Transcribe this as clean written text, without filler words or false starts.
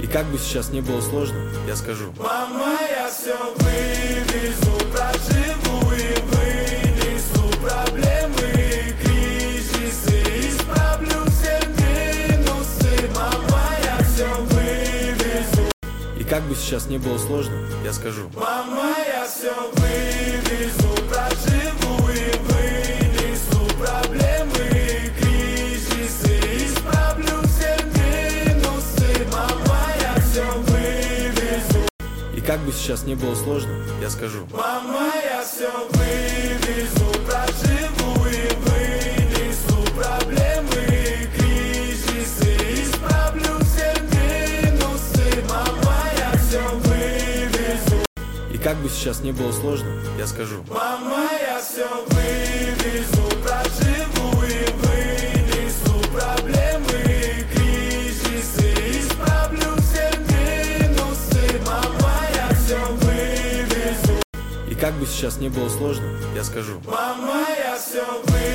И как бы сейчас не было сложно, я скажу: мама, я все вывезу, проживу и вынесу проблемы, кризисы, исправлю все минусы. Мама, я все вывезу. И как бы сейчас не было сложно, я скажу: мама, я все вывезу, проживу и вынесу проблемы, кризисы, исправлю все минусы. Мама, я все вывезу. И как бы сейчас не было сложно, я скажу: мама, я все вывезу, проживу и вынесу проблемы, кризисы, исправлю все минусы. Мама, я все вывезу. И как бы сейчас не было сложно, я скажу: мама, я все вывезу, проживу и вынесу проблемы, кризисы, исправлю все минусы. Мама, я все вывезу. И как бы сейчас не было сложно, я скажу: мама, я все вывезу.